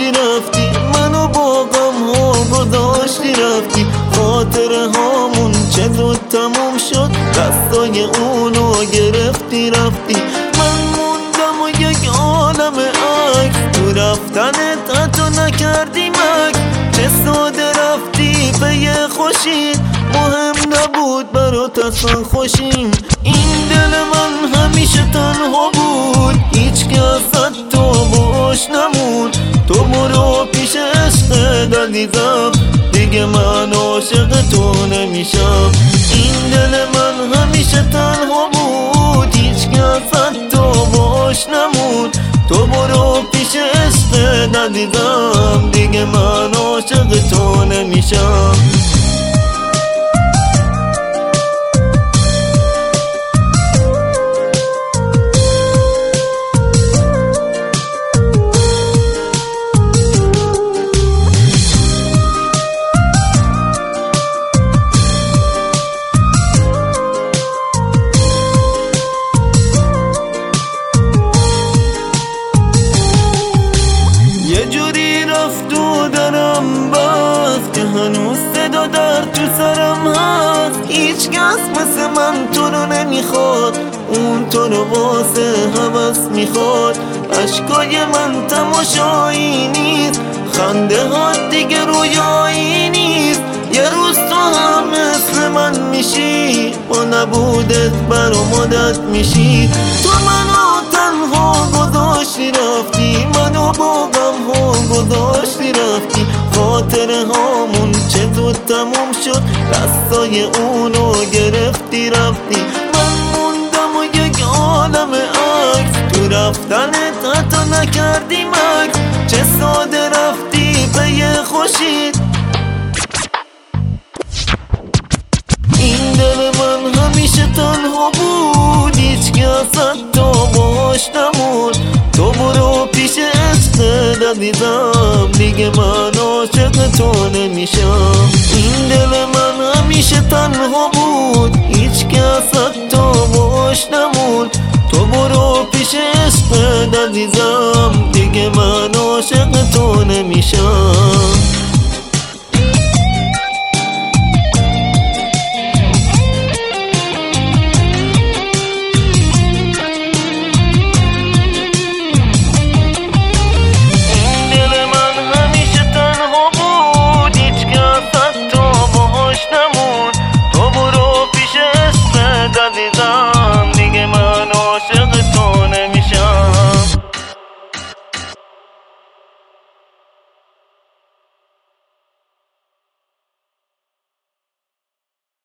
گذاشتی رفتی، منو با غم ها گذاشتی رفتی. خاطره هامون چه زود تموم شد، دستای اونو گرفتی رفتی. من موندم و یک عالم عکس، تو رفتنت حتی نکردی مکس. چه ساده رفتی به یه خوشی، مهم نبود برات اصلا خوشیم. این دل من همیشه تنها بود، هیچ کس تو باش نمون. تو برو پیش عشق عزیزم، دیگه من عاشق تو نمیشم. این دل من همیشه تنها بود، هیچ کس تو باش نمون. تو برو پیش عشق عزیزم، دیگه من عاشق تو نمیشم. یه جوری رفت و درم بست، که هنوز صدا در تو سرم هست. هیچ کس مثل من تو رو نمیخواد، اون تو رو واسه هوس میخواد. اشکای من تماشایی نیست، خنده ها دیگه رویایی نیست. یه روز تو هم مثل من میشی، با نبودت برام عادت میشی. تو منو تنها گذاشتی رفتی، منو با غم ها گذاشتی رفتی. خاطره هامون چه زود تموم شد، دستای اونو گرفتی رفتی. من موندم و یک عالم عکس، تو رفتنت حتی نکردی مکس. چه ساده رفتی به یه خوشی، این دل من همیشه تنها بود، هیچ کس تو باش نمون. تو برو پیش عشق عزیزم، دیگه من عاشق تو نمیشم. این دل من همیشه تنها بود، هیچ کس تو باش نمون. تو برو پیش عشق عزیزم، دیگه من عاشق تو نمیشم.